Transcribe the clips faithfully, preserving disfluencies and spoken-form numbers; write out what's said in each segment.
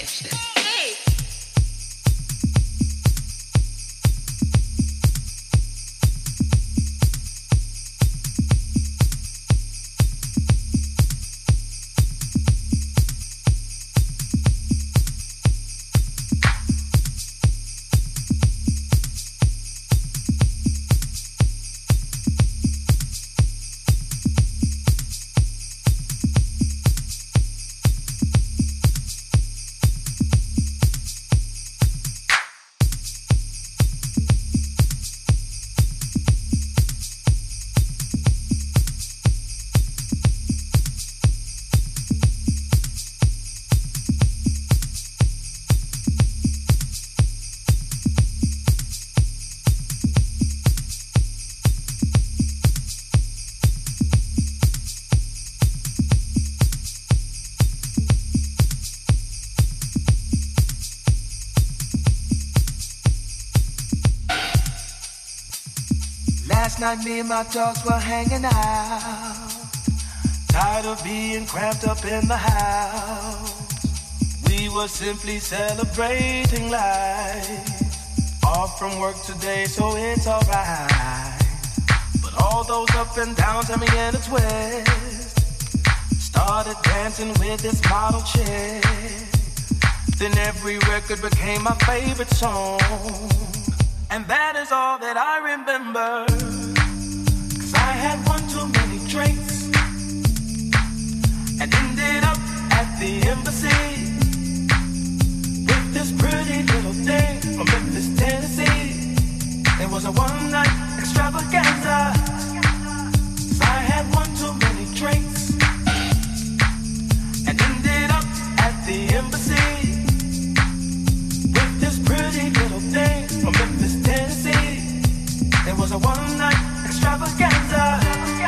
Last night me and my dogs were hanging out, tired of being cramped up in the house. We were simply celebrating life, off from work today so it's alright. But all those up and downs had me in a twist, started dancing with this model chick. Then every record became my favorite song, and that is all that I remember. Cause I had one too many drinks and ended up at the embassy with this pretty little thing from Memphis, Tennessee. It was a one-night extravaganza. Cause I had one too many drinks and ended up at the embassy with this pretty little thing from Memphis, Tennessee. It was a one-night extravaganza.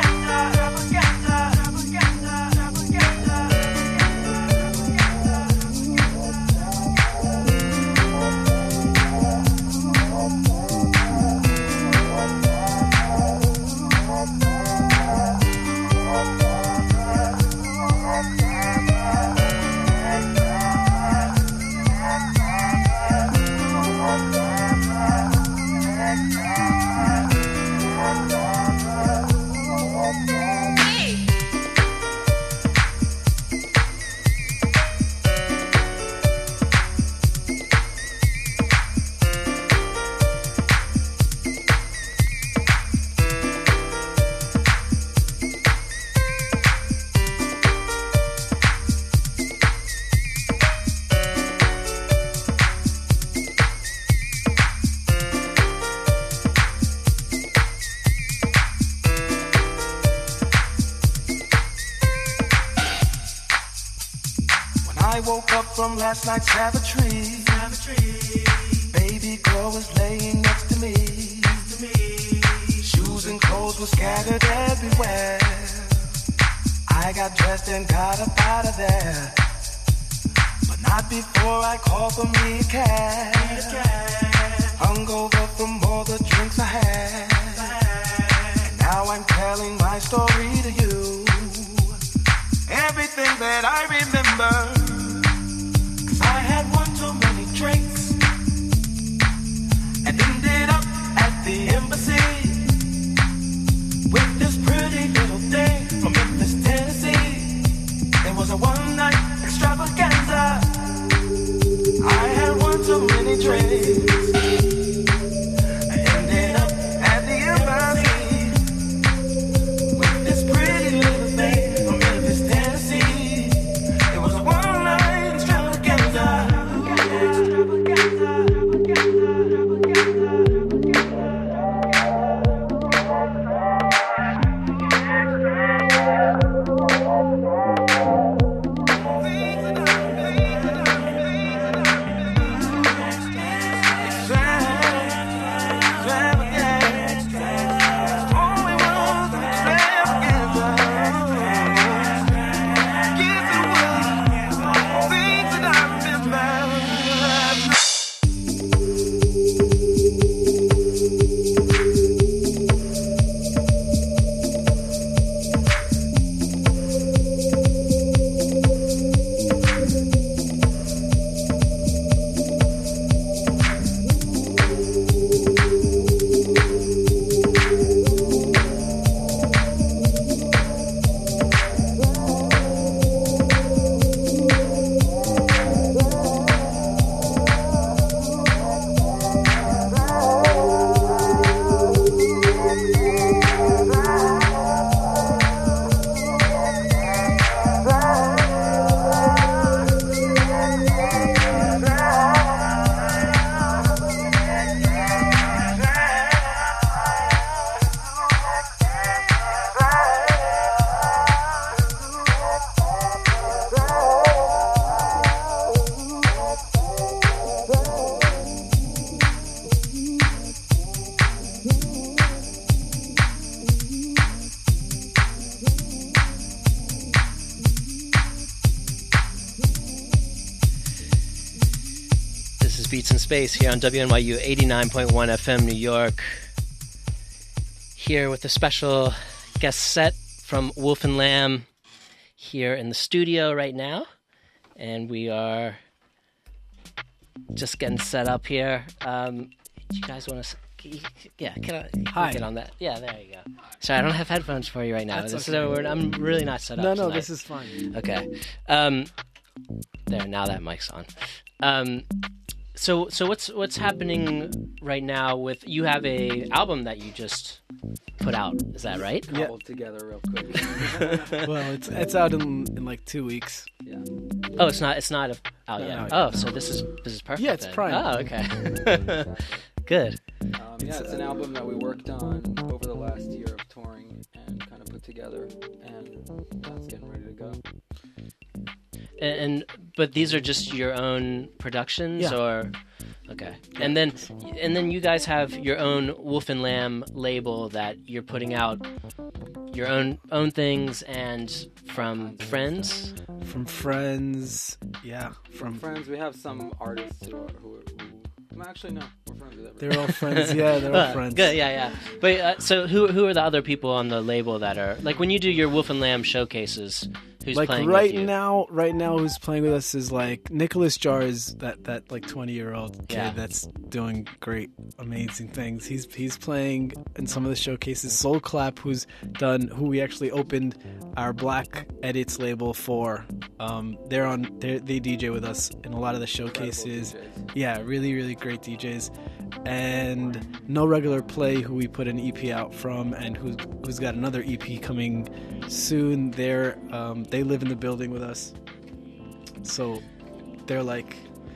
From last night's savagery, savagery. Baby girl was laying next to me. Next to me. Shoes and clothes were scattered everywhere. I got dressed and got up out of there, but not before I called for me a cab. Hungover from all the drinks I had, and now I'm telling my story to you. Everything that I remember. I had one too many drinks and ended up at the embassy with this pretty little thing from Memphis, Tennessee. It was a one-night extravaganza. I had one too many drinks. I ended up at the embassy with this pretty little thing from Memphis, Tennessee. It was a one-night extravaganza. Beats in Space here on W N Y U eighty-nine point one F M New York. Here with a special guest set from Wolf and Lamb here in the studio right now. And we are just getting set up here. Um, you guys want to... Yeah, can I Hi. get on that? Yeah, there you go. Sorry, I don't have headphones for you right now. That's This okay. is, we're- I'm really not set up No, no, tonight. this is fine. Okay. Um, there, now that mic's on. Um, so, so what's what's happening right now with... You have a album that you just put out, is that right? Yeah. Cobbled together real quick. Well, it's it's out in in like two weeks. Yeah. Oh, it's not it's not out No, yet. no, Oh, so this is this is perfect. Yeah, it's then. prime. Oh, okay. Good. Um, yeah, it's an album that we worked on over the last year of touring and kind of put together, and that's getting ready to go. And, and but these are just your own productions, Yeah. or okay. And then and then you guys have your own Wolf and Lamb label that you're putting out your own own things and from friends. From friends, yeah. From From friends, we have some artists who are, who, are, who well, actually no, we're friends with everyone. they're all friends. Yeah, they're all Uh, friends. Good, yeah, yeah. But uh, so who who are the other people on the label that are like when you do your Wolf and Lamb showcases? Who's Like playing right with you? now, right now, who's playing with us is like Nicholas Jars, that that like twenty year old kid Yeah. that's doing great, amazing things. He's he's playing in some of the showcases. Soul Clap, who's done, who we actually opened our Black Edits label for. Um, they're on, they they D J with us in a lot of the showcases. Incredible D Js. Yeah, really, really great D Js. And No Regular Play, who we put an E P out from, and who's who's got another E P coming soon. They're um, they live in the building with us, so they're like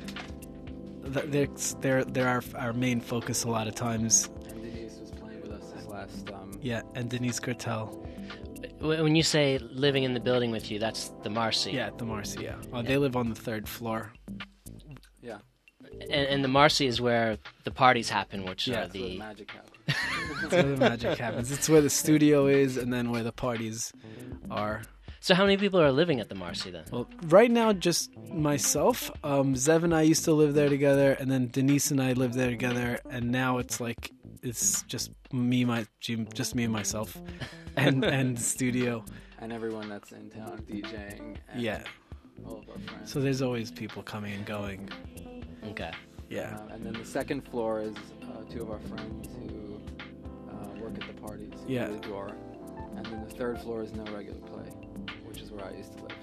th- they're they're they're our our main focus a lot of times. And Denise was playing with us this last. Um, Yeah, and Denise Gertel. When you say living in the building with you, that's the Marcy. Yeah, at the Marcy. Yeah, uh, they live on the third floor. yeah. And, and the Marcy is where the parties happen, which Yeah, are That's where the the. magic happens. That's where the magic happens. It's where the studio is, and then where the parties are. So how many people are living at the Marcy then? Well, right now, just myself. Um, Zev and I used to live there together, and then Denise and I lived there together, and now it's like it's just me, my just me and myself, and and the studio. And everyone that's in town DJing. And Yeah. All of our friends. So there's always people coming and going. Okay. Yeah. Uh, and then the second floor is uh, two of our friends who uh, work at the parties. Yeah. The door. And then the third floor is No Regular Play, which is where I used to live.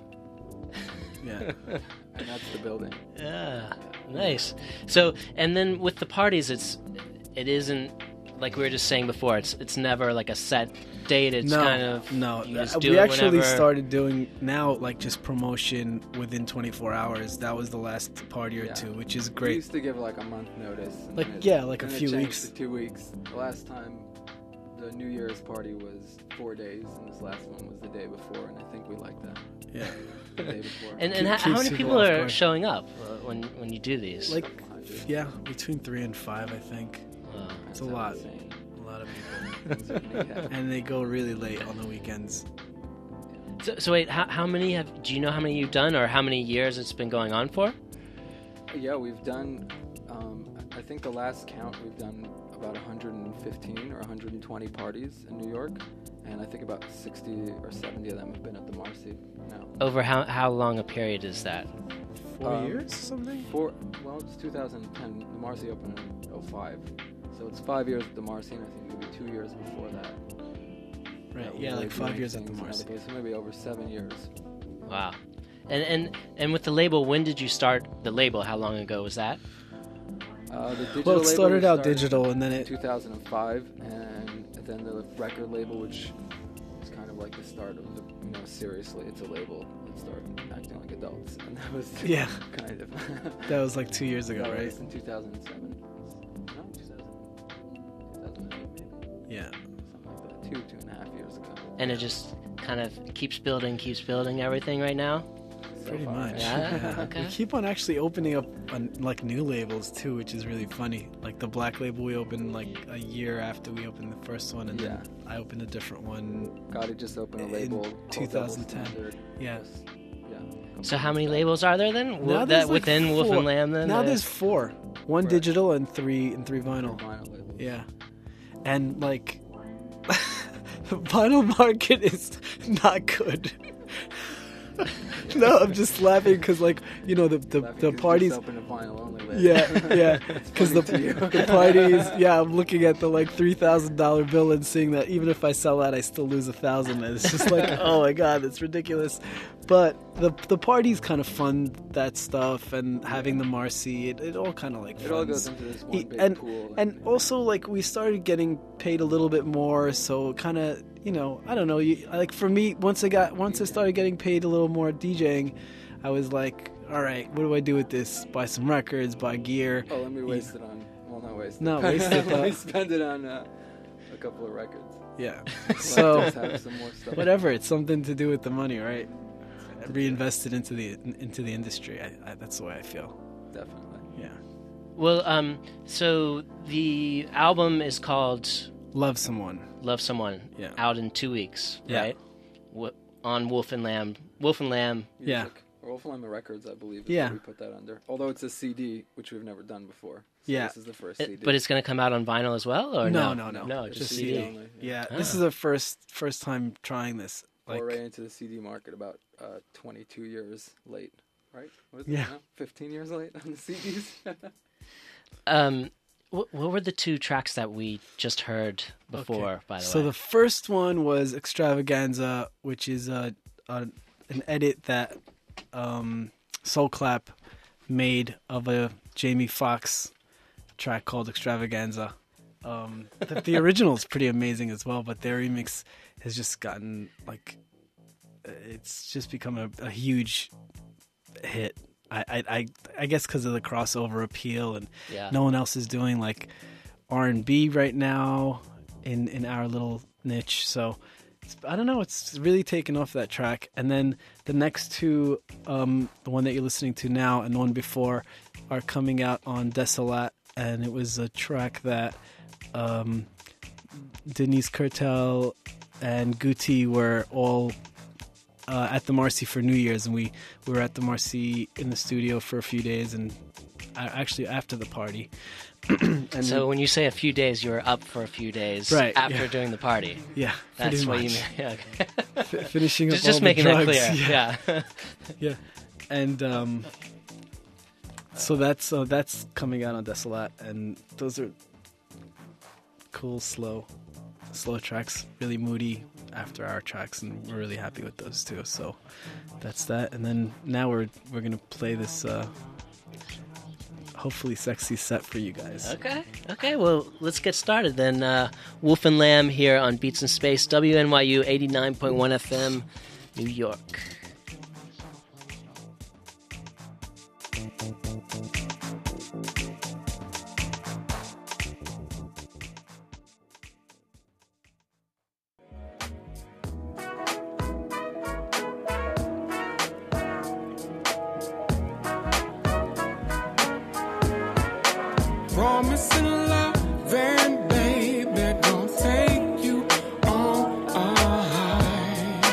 Yeah. And that's the building. Yeah. Nice. So and then with the parties, it's it isn't like we were just saying before. It's it's never like a set date. It's no, kind of no. You just Uh, do we it actually whenever. started doing now like just promotion within twenty-four hours. That was the last party or Yeah. two, which is We great. used to give like a month notice. and Like, then it- yeah, like a then it few changed weeks. To two weeks. The last time, the New Year's party was four days, and this last one was the day before, and I think we like that. Yeah. The day before. And and Keep- how, how keeps many people people off are guard. showing up uh, when when you do these? Like, Couple hundred. yeah, between three and five, I think. Wow. It's That a sounds lot. insane. A lot of people. Things are gonna get- And they go really late on the weekends. So, so wait, how, how many have? Do you know how many you've done, or how many years it's been going on for? Yeah, we've done. Um, I think the last count we've done about one hundred fifteen or one hundred twenty parties in New York, and I think about sixty or seventy of them have been at the Marcy now. Over how how long a period is that? Four Um, years, something? Four. Well, it's two thousand ten. The Marcy opened in oh five, so it's five years at the Marcy, and I think maybe two years before that. Right. that we Yeah, were like five doing years at the things in Marcy. other places, so maybe over seven years. Wow. And and and with the label, when did you start the label? How long ago was that? Uh, the digital Well, it label started out started digital, and then in it. two thousand five, and then the record label, which is kind of like the start of the, you know, seriously, it's a label. It started acting like adults, and that was Yeah. kind of. That was like two years ago, That right? was in two thousand seven. No, two thousand, two thousand eight maybe, Yeah. something like that. Two, two and a half years ago. And it just kind of keeps building, keeps building everything right now. So Pretty far. much. Yeah, okay. We keep on actually opening up on, like new labels too, which is really funny. Like the Black label we opened like a year after we opened the first one, and Yeah. then I opened a different one. Gotti just opened a In label. called two thousand ten. Double Standard. Yeah. Just- yeah. So how many labels are there then? Now Wo- there's, that like, within Wolf four. and Lamb then? Now Uh, there's four. one Right. digital and three and three vinyl. Vinyl labels. Yeah, and like the vinyl market is not good. No, I'm just laughing because, like, you know, the the, Laughing the 'cause parties. you opened a vinyl only label. Yeah, yeah. Because the, funny to you. the parties, yeah, I'm looking at the like three thousand dollar bill and seeing that even if I sell that, I still lose a thousand. And it's just like, oh my god, that's ridiculous. But the the parties kind of fund that stuff, and having the Marcy, it, it all kind of like It all funds. goes into this one E- big and pool. and also like we started getting paid a little bit more, so kind of, you know, I don't know. You, like for me, once I got once I started getting paid a little more DJing, I was like, all right, what do I do with this? Buy some records, buy gear. Oh, let me waste it on. Well, not waste it. No, waste it, Let me uh, spend it on uh, a couple of records. Yeah. Let So us have some more stuff. whatever, it's something to do with the money, right? Reinvest it into the into the industry. I, I, that's the way I feel. Definitely. Yeah. Well, um, so the album is called Love someone. Love Someone, Yeah. out in two weeks, Yeah. right? W- on Wolf and Lamb. Wolf and Lamb. Yeah. Music. Or Wolf Lamb Records, I believe. Is Yeah. what we put that under. Although it's a C D, which we've never done before. So Yeah. This is the first It- C D. but it's going to come out on vinyl as well, or No, no? no, no. no, It's just Just C D. C D. only. Yeah. Ah. This is our first first time trying this. Like, Foray into the C D market about uh, twenty-two years late, right? What is it Yeah. now? fifteen years late on the C Ds? Um, what, what were the two tracks that we just heard before? Okay. By the so way, the first one was Extravaganza, which is a, a an edit that um, Soul Clap made of a Jamie Foxx track called Extravaganza. Um, the, the original is pretty amazing as well, but their remix has just gotten like it's just become a, a huge hit. I I I, I guess because of the crossover appeal, and yeah, no one else is doing like R and B right now in in our little niche. So it's, I don't know. It's really taken off that track. And then the next two, um, the one that you're listening to now and the one before, are coming out on Desolat, and it was a track that um, Denise Curtel and Guti were all uh, at the Marcy for New Year's, and we, we were at the Marcy in the studio for a few days, and uh, actually after the party. and so we- when you say a few days, you were up for a few days Right, after yeah. doing the party. yeah, That's pretty what much. you mean. Yeah, okay. F- finishing up just all just the making drugs. that clear. Yeah, Yeah. yeah. And um, so that's uh, that's coming out on Desolat, and those are cool, slow, slow tracks. Really moody after our tracks, and we're really happy with those too. So that's that. And then now we're we're gonna play this uh, hopefully sexy set for you guys. Okay. Okay. Well, let's get started then. Uh, Wolf and Lamb here on Beats in Space, W N Y U eighty-nine point one F M, New York. Promising love and baby gon' take you on a high.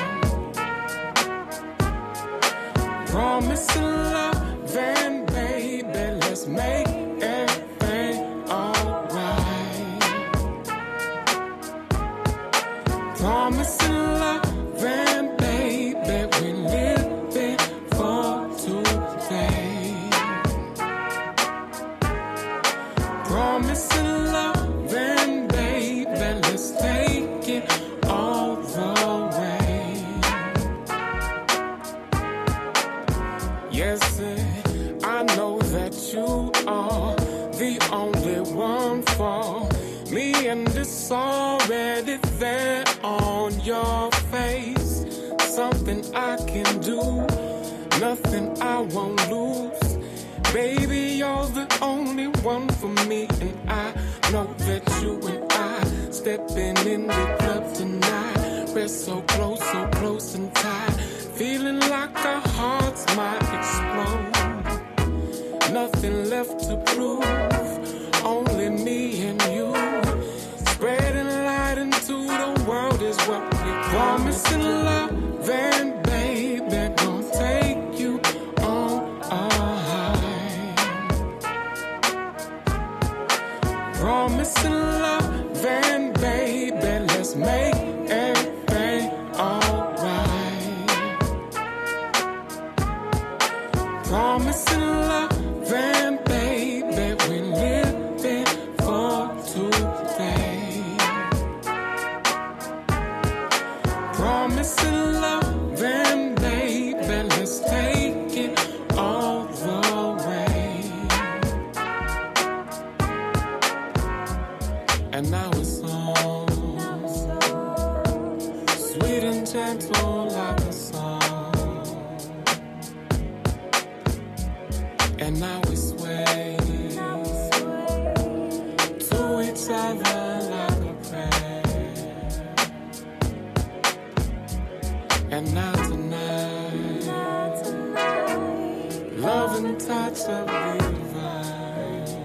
Promising love and baby, let's make everything alright. Promising love and baby, we living for today. Promising love and baby, let's take it all the way. Yes, sir, I know that you are the only one for me, and it's already there on your face. Something I can do, nothing I won't lose. Baby, you're the only one for me, and I know that you and I stepping in the club tonight. We're so close, so close and tight, feeling like our hearts might explode. Nothing left to prove, only me and you. Spreading light into the world is what we promising love and baby, gonna take you on a high. Promising love, then baby, let's make everything alright. Promising love, then baby, we live it for today. Promising love, then baby, let's take it all the way. And now it's on, sweet and gentle like a song. And now we sway to each other like a prayer. And now tonight, love and touch of the divine.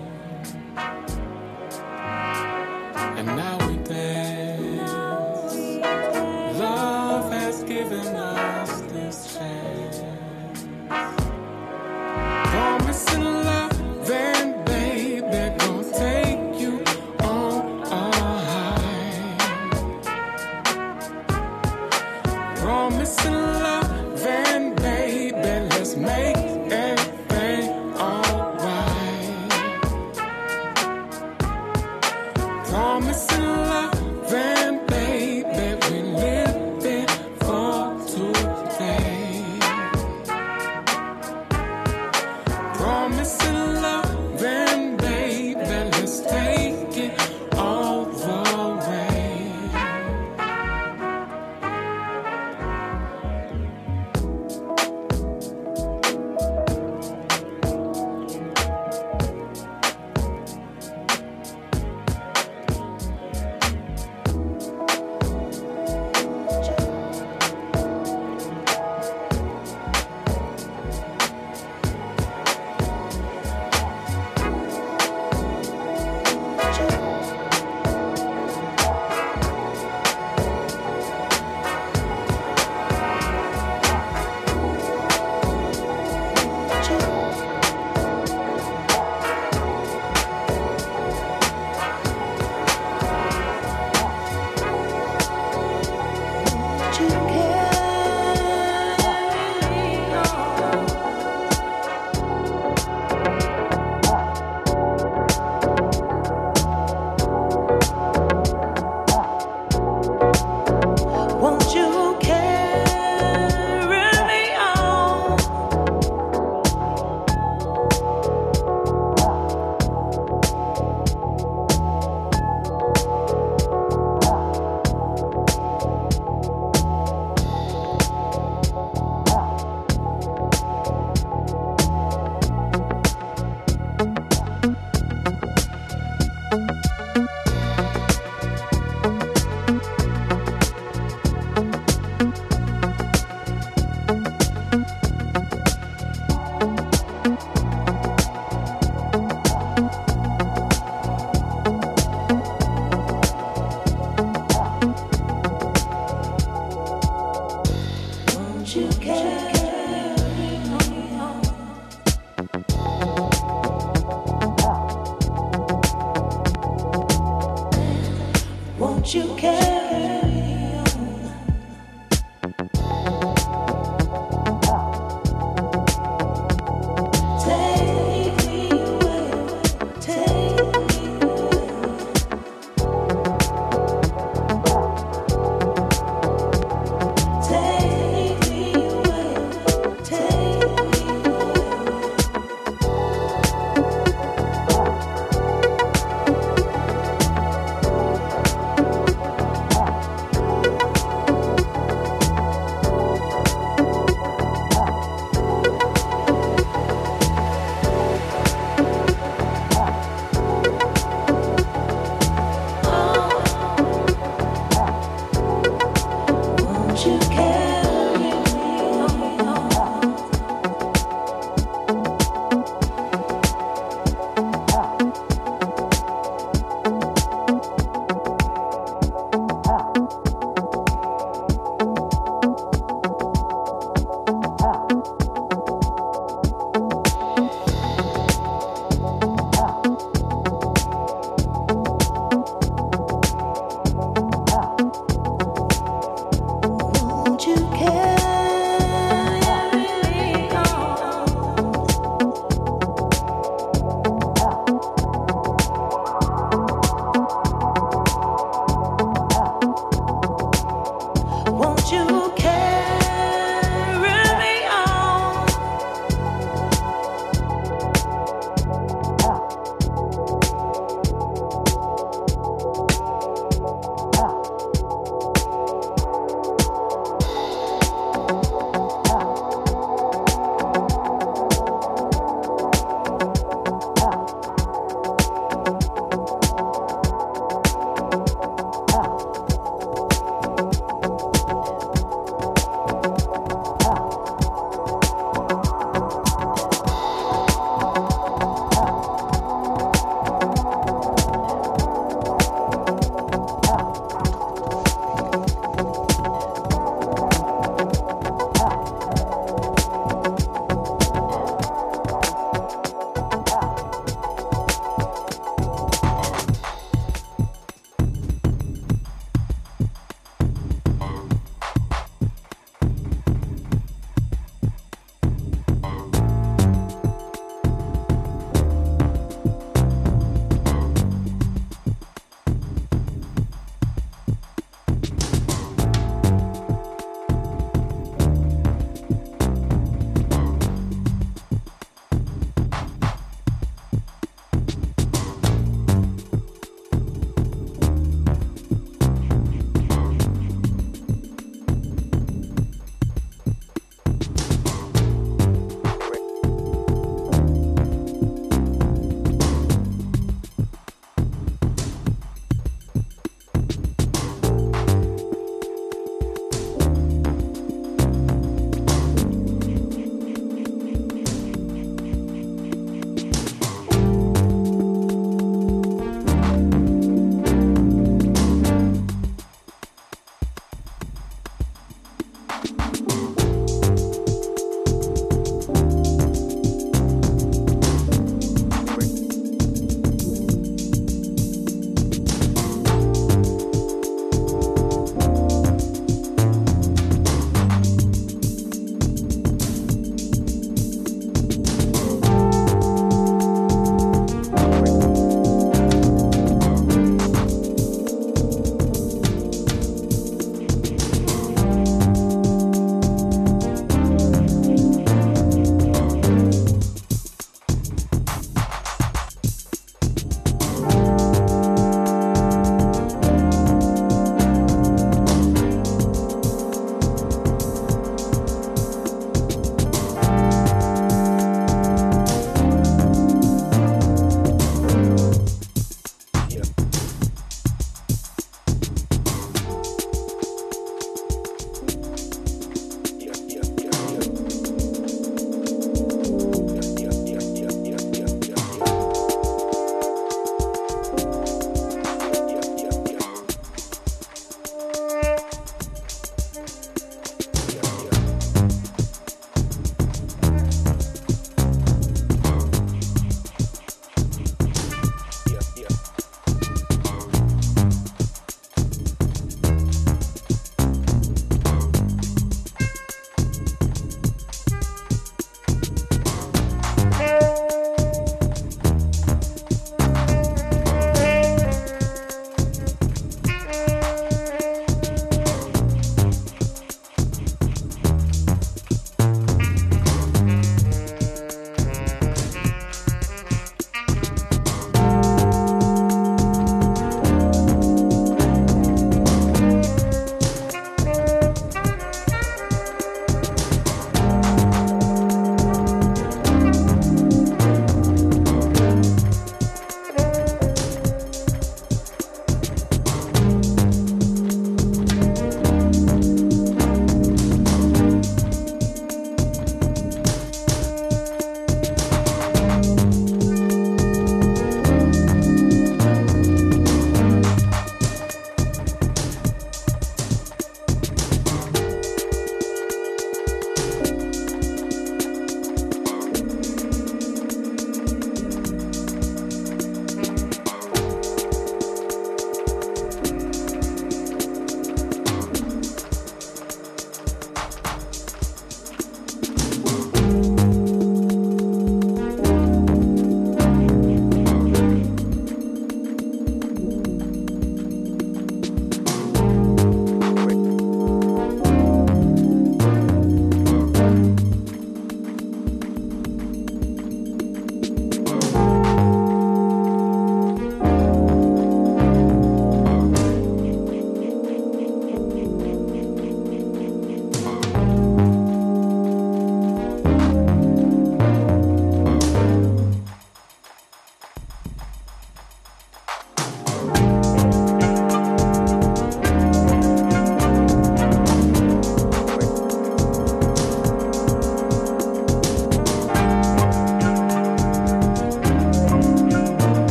And now we dance. Love has given us this chance. Promising love, then baby, gonna take you on a high. Promising love, then baby, let's make everything alright. Promising love, then baby, we live it for today. Promising love, then baby, let's take it all the way. Won't you carry me on? Won't you carry me on? Won't you carry me on? Take me away, take me away. Take me away, take me away.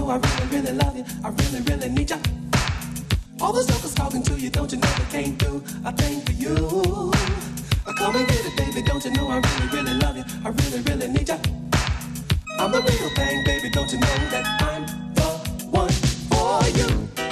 know I really, really love you. I really, really need ya. All the suckers talking to you, don't you know they can't do a thing for you? Uh, Come and get it, baby, don't you know I really, really love you? I really, really need ya. I'm the real thing, baby, don't you know that I'm the one for you?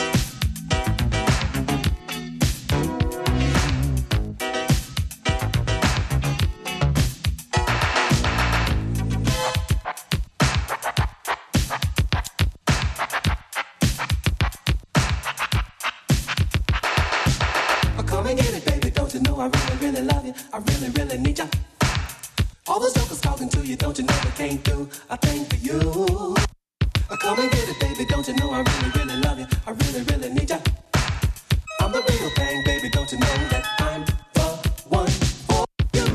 Come and get it, baby, don't you know I really, really love you? I really, really need ya. All the suckers talking to you, don't you know they can't do a thing for you? Uh, Come and get it, baby, don't you know I really, really love you? I really, really need ya. I'm the real thing, baby, don't you know that I'm the one for you?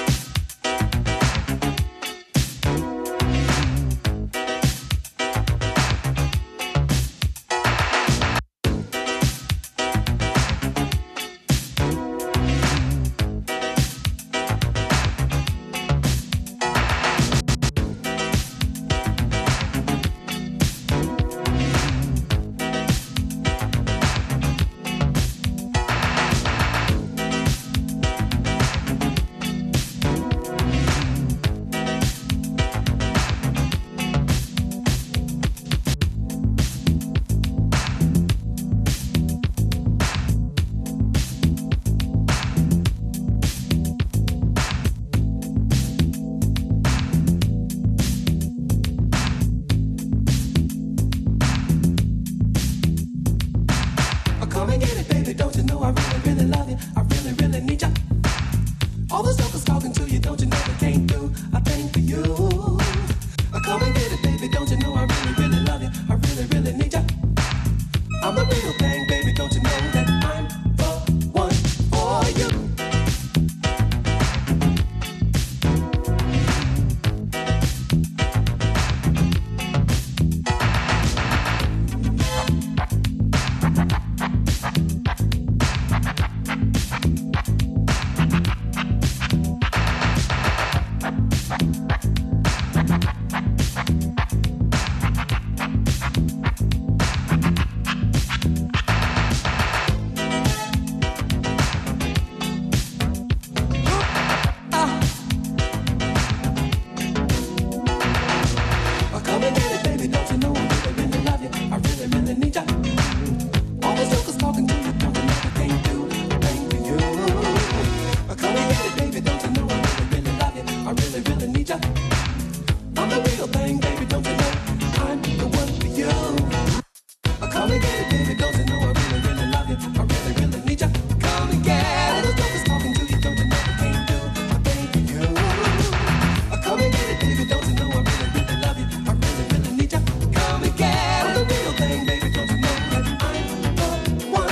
Uh, Come and get it, baby, don't you know I really, really love you? I really, really need ya. All the suckers talking to you, don't you know they can't do a thing for you? Uh, Come and get it, baby, don't you know I really, really love you? I really, really need ya. I'm the real thing, baby, don't you know that I'm the one for you? Uh, Come and get it, baby, don't you know I really, really love you? I really, really need ya. All the suckers talking to you, don't you know they can't do a thing for you? Uh, Come and get it, baby, don't you know I really, really love you? I really, really need ya. I'm the real thing, baby, don't you know I'm the one for you? Uh, Come and get it, baby, don't you know I really, really love you? I really, really need ya. Come and get it. All the suckers talking to you, don't you know they can't do a thing for you? Uh, Come and get it, baby, don't you know I really, really love you? I really, really need ya. Come and get it. I'm the real thing, baby, don't you know that I'm the one?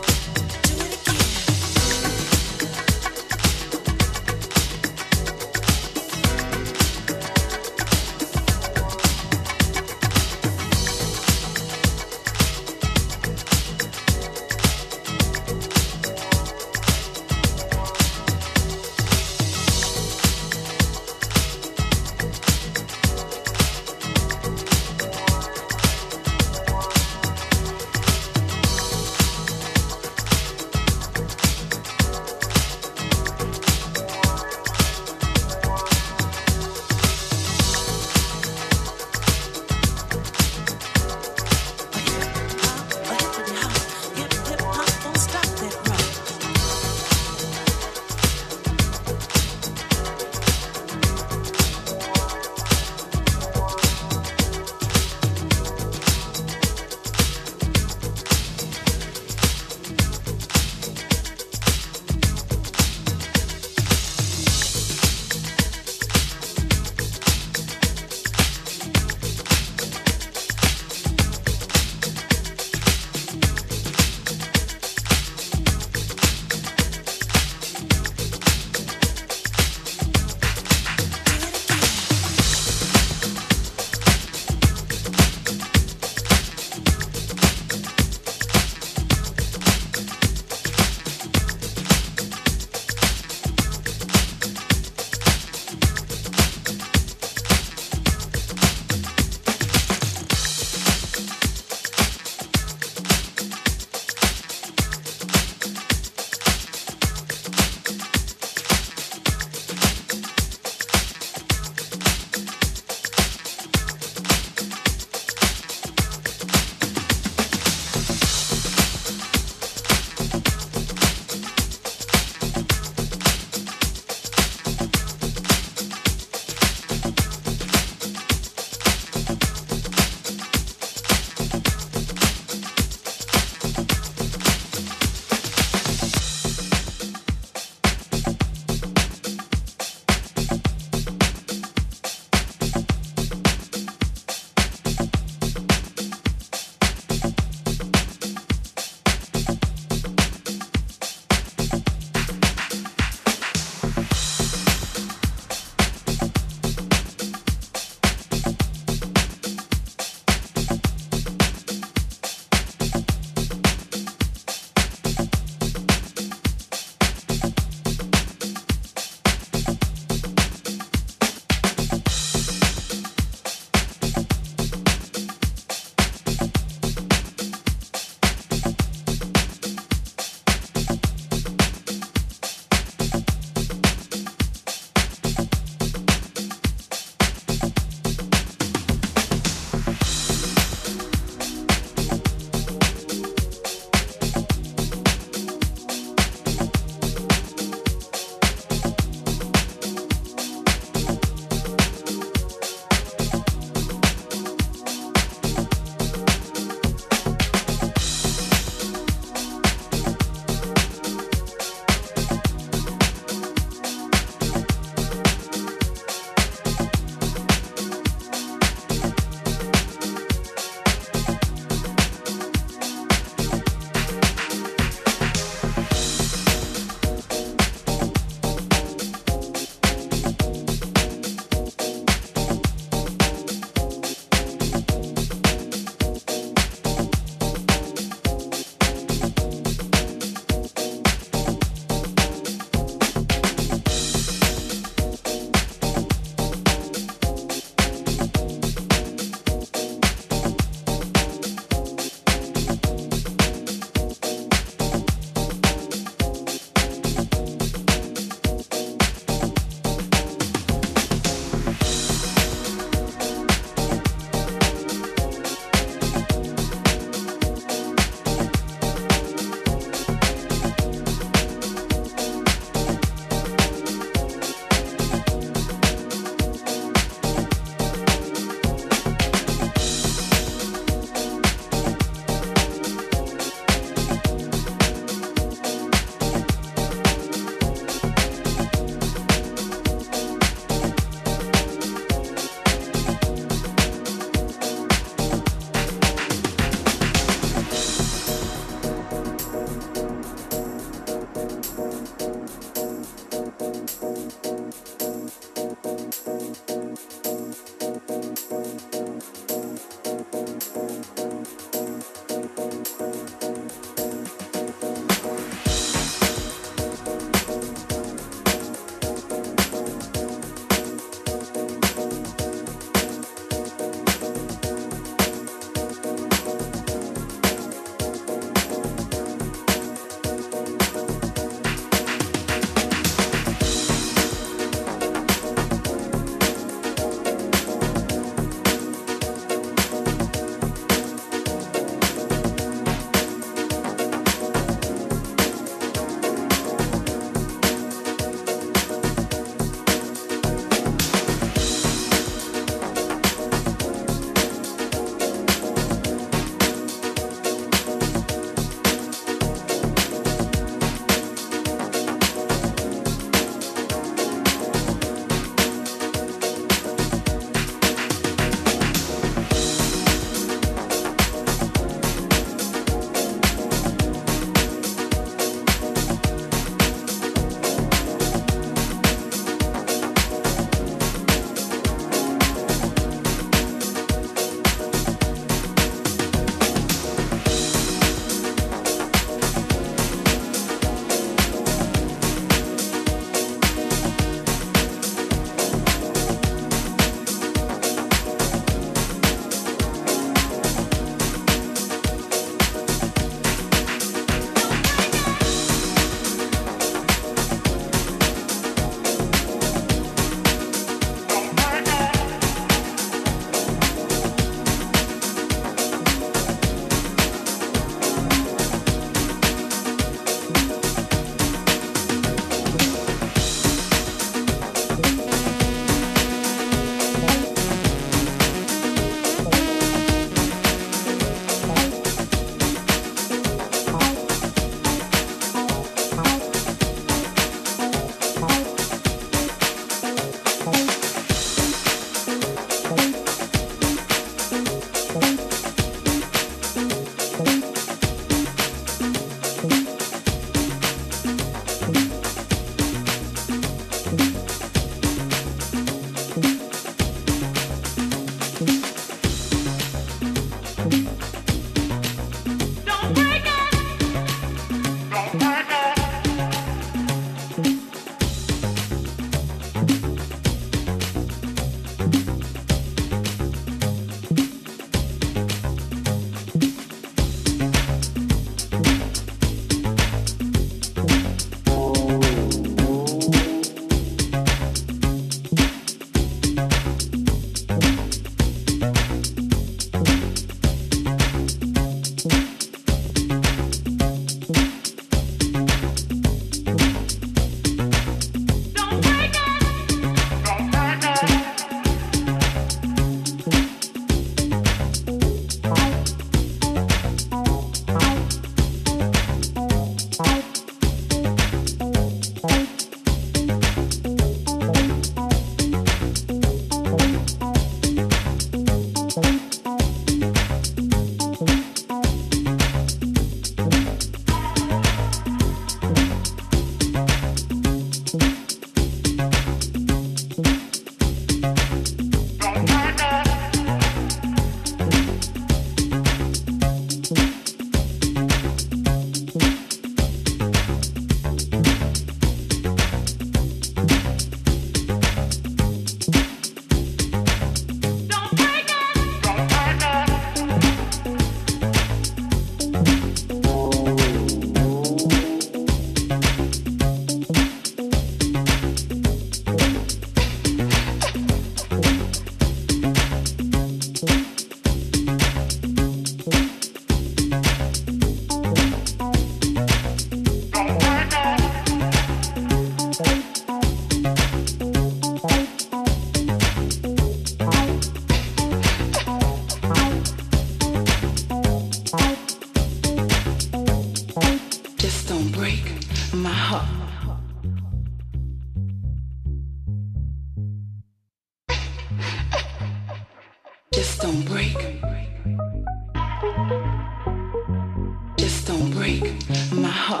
break my heart.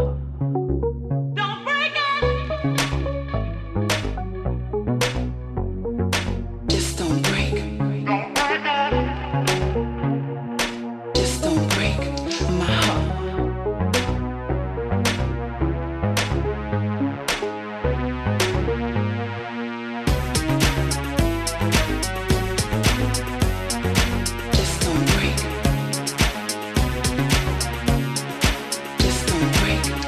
Just don't break. Just don't break my heart. Just don't break. Just don't break.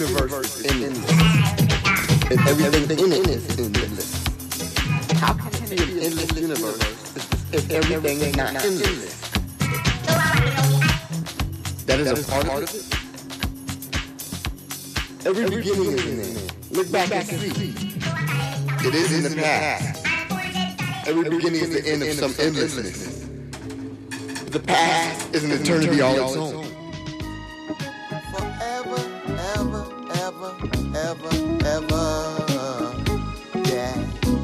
universe is endless. And everything in it is endless. How can it be an endless universe if everything is not endless? That is a part of it. Every beginning is an end. Look back and see. It is in the past. Every beginning is the end of some endlessness. The past is an eternity all its own. Forever, ever, ever, ever, ever, yeah.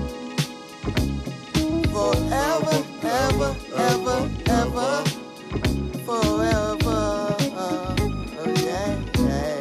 Forever, ever, ever, ever, forever, yeah, yeah.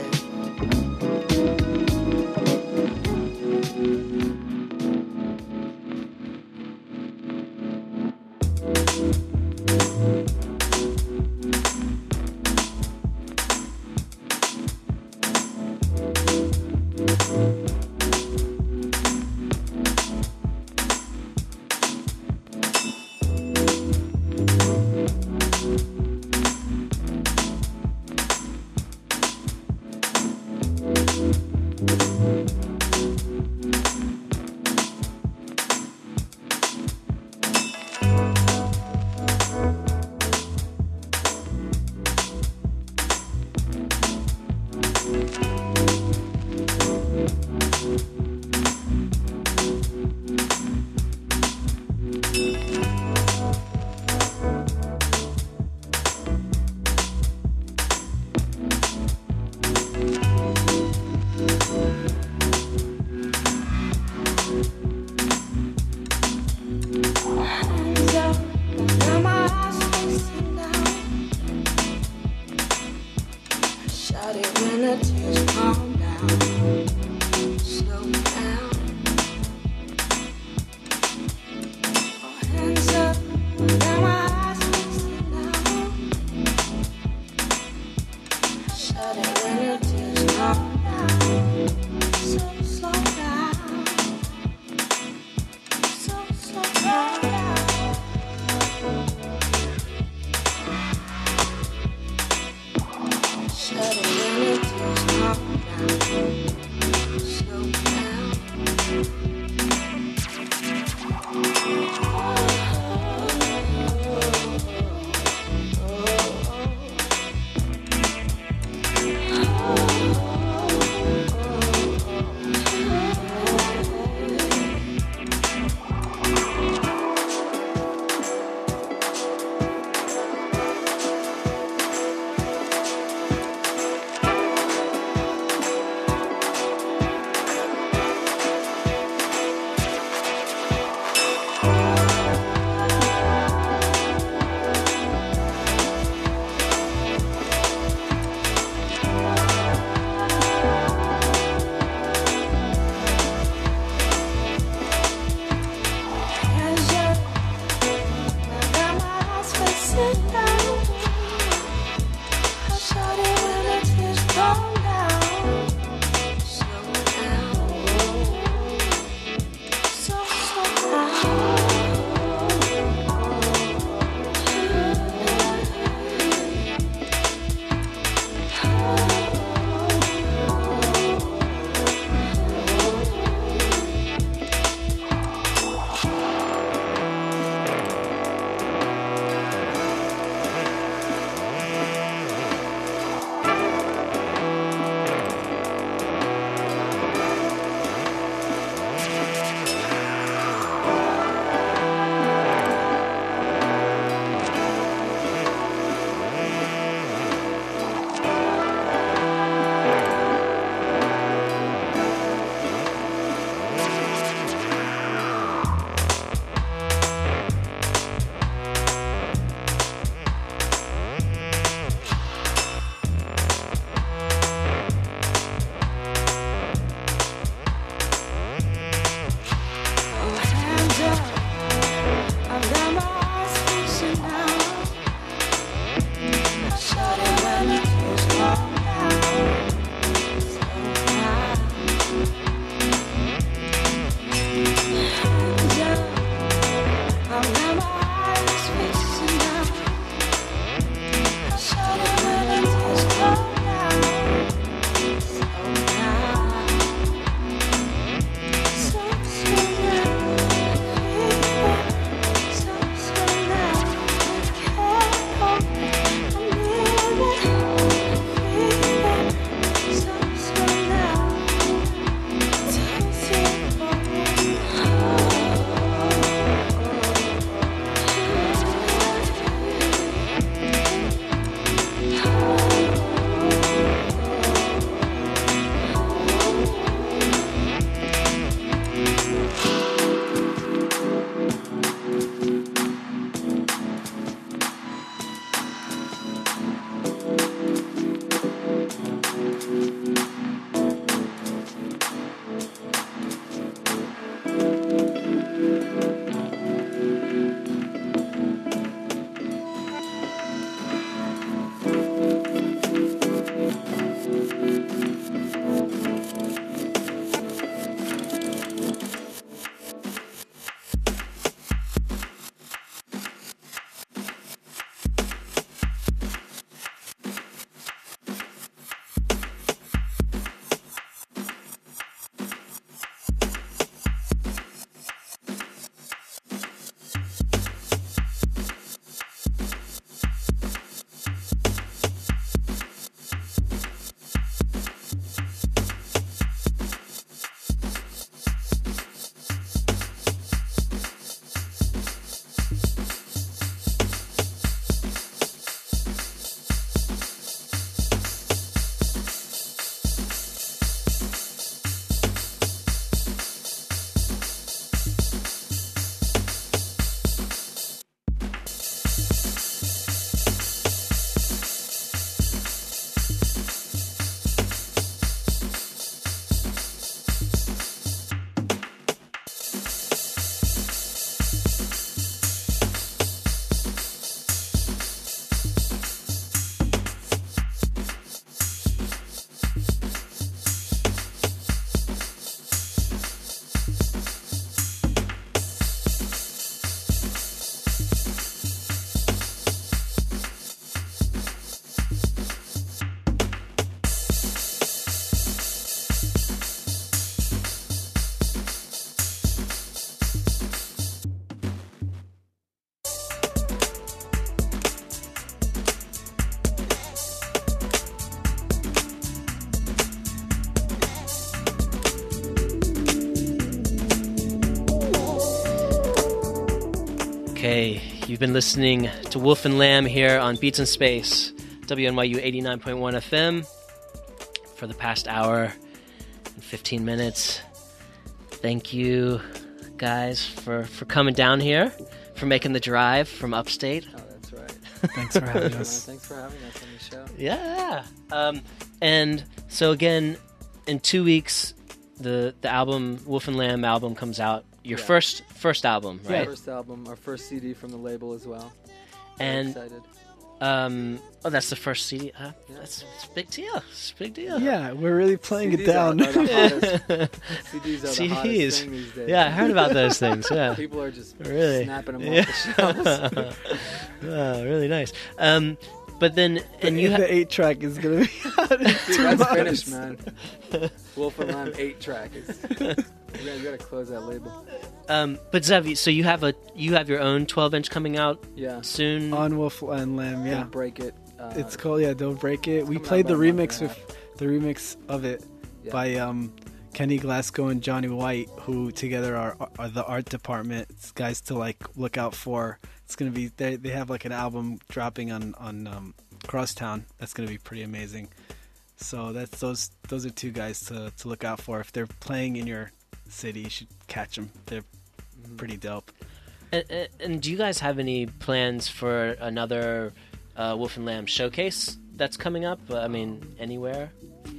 Okay, you've been listening to Wolf and Lamb here on Beats in Space, W N Y U eighty-nine point one F M, for the past hour and fifteen minutes. Thank you, guys, for, for coming down here, for making the drive from upstate. Oh, that's right. Thanks for having Uh, us. thanks for having us on the show. Yeah. Um, and so again, in two weeks, the the album Wolf and Lamb album comes out. Your Yeah. first first album, Our right? first album, our first C D from the label as well. Very And excited. um, oh, that's the first C D. Uh, Yeah. that's, that's a big deal. It's a big deal. Yeah, we're really playing C Ds it down. Are, are the hottest, C Ds are the C Ds. hottest thing these days. Yeah, I heard about those things. Yeah. People are just Really? snapping them Yeah. off the shelves. Oh, really nice. Um, but then, and you the ha- eight track is gonna be out in Dude, two that's months. finished, man. Wolf and Lamb eight track. Is, we gotta, we gotta close that label. um, but Zev, so you have a you have your own twelve inch coming out Yeah. soon. On Wolf and Lamb, yeah. Don't break it. Uh, It's called yeah, Don't Break It. We coming out played the about a month remix and a with the remix of it yeah. by um, Kenny Glasgow and Johnny White, who together are, are the art department. It's guys to like look out for. It's gonna be they they have like an album dropping on on um, Crosstown. That's gonna be pretty amazing. So that's those those are two guys to to look out for. If they're playing in your city, you should catch them. They're Mhm. pretty dope. And, and, and do you guys have any plans for another uh, Wolf and Lamb showcase that's coming up? I mean, anywhere?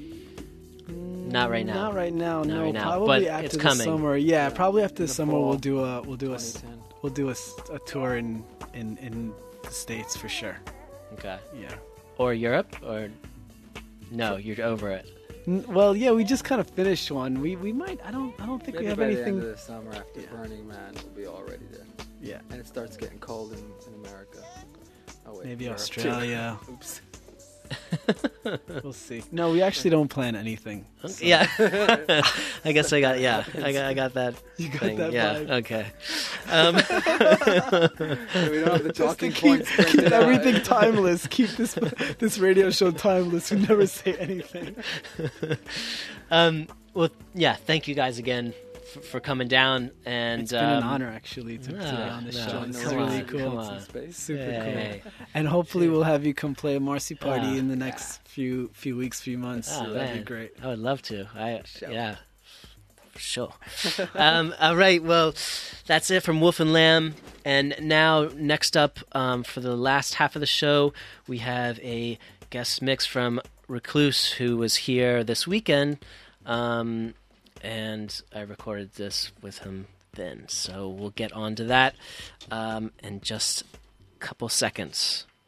Not right now. Not right now. Not no, right now, probably but after it's the coming. summer. Yeah, Yeah, probably after in the the summer fall, we'll do a we'll do a s- twenty ten. we'll do a, s- a tour in, in in the States for sure. Okay. Yeah. Or Europe? Or no, you're over it. N- Well, yeah, we just kind of finished one. We we might. I don't. I don't think Maybe we have by anything. the end of the summer after Yeah. Burning Man, we'll be all ready there. Yeah. And it starts getting cold in, in America. Oh, wait, Maybe Europe too. Australia. Oops. We'll see. No, we actually don't plan anything. so- Yeah. I guess I got yeah. I got I got that. You got thing. that yeah. vibe. Okay. Um, We don't have the Just to talking keep, points. keep printed out. everything timeless. Keep this this radio show timeless. We never say anything. um, well, yeah. Thank you guys again for, for coming down. And It's been an um, honor actually to, to be no, on the no, show. Join It's the come really on, cool. come Beats in on. Space. Super Yay. cool. And hopefully we'll have you come play a Marcy party Ah, in the next few few weeks, few months. Oh, so that'd be man. great. I would love to. I Sure. yeah, sure. um, all right. Well, that's it from Wolf and Lamb. And now, next up, um, for the last half of the show, we have a guest mix from Recluse, who was here this weekend, um, and I recorded this with him then. So we'll get on to that um, in just a couple seconds.